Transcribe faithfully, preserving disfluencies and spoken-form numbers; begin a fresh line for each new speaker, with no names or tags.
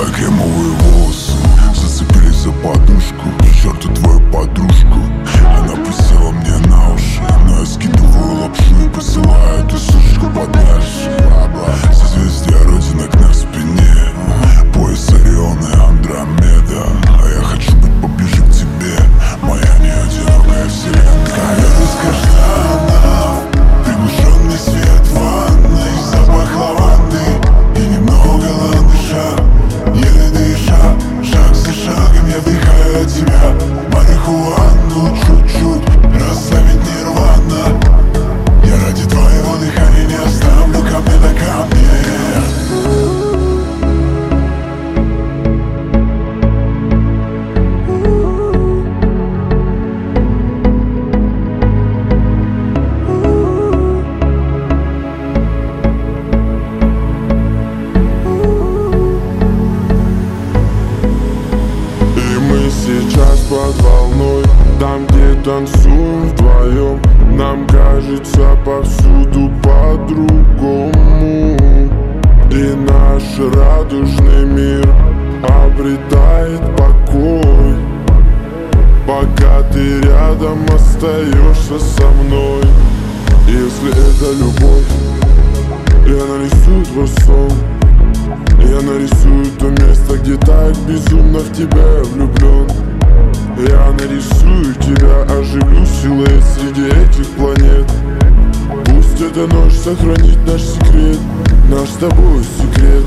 Твои кремовые волосы зацепились за подушку. К черту твою подружку. Она присела мне на уши, но я скидываю лапшу и посылаю эту сушечку подальше. Созвездия родинок на спине, пояс Орион и Андромеда. А я хочу быть поближе к тебе, моя неодинокая вселенная. Без каштанов, приглушенный свет ванной, запах лаванды и немного ландыша. Еле дыша, шаг за шагом я вдыхаю от тебя марихуану чуть-чуть, расслабить нирвана. Я ради твоего дыхания не оставлю камня на камне.
Сейчас под волной, там, где танцуем вдвоем. Нам кажется повсюду по-другому, и наш радужный мир обретает покой, пока ты рядом остаешься со мной. Если это любовь, я нарисую твой сон. Я нарисую то место, где так безумно в тебя влюблен. Я нарисую тебя, оживлю силуэт среди этих планет. Пусть эта ночь сохранит наш секрет, наш с тобой секрет.